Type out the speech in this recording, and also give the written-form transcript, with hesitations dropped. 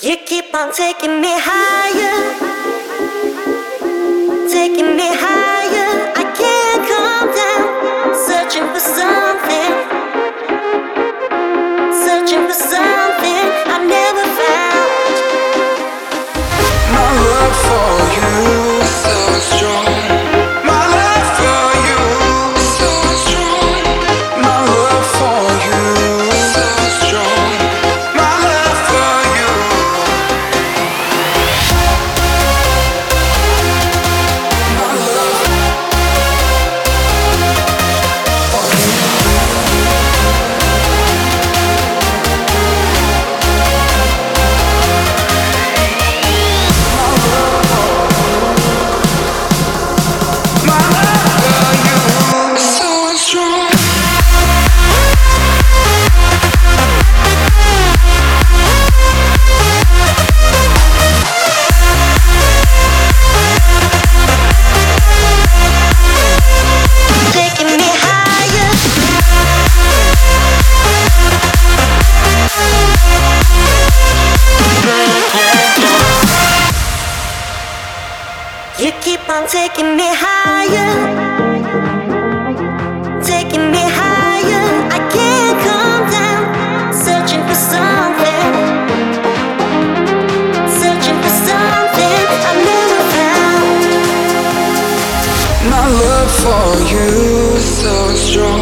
You keep on taking me higher, taking me higher. I can't calm down, searching for something, searching for something I never found. My love for you is so strong. My love for you is so strong. My love for you is so strong. My love for you. My love. My love for you is so strong. Taking me higher. You keep on taking me higher, taking me higher. I can't calm down, searching for something, searching for something I never found. My love for you is so strong.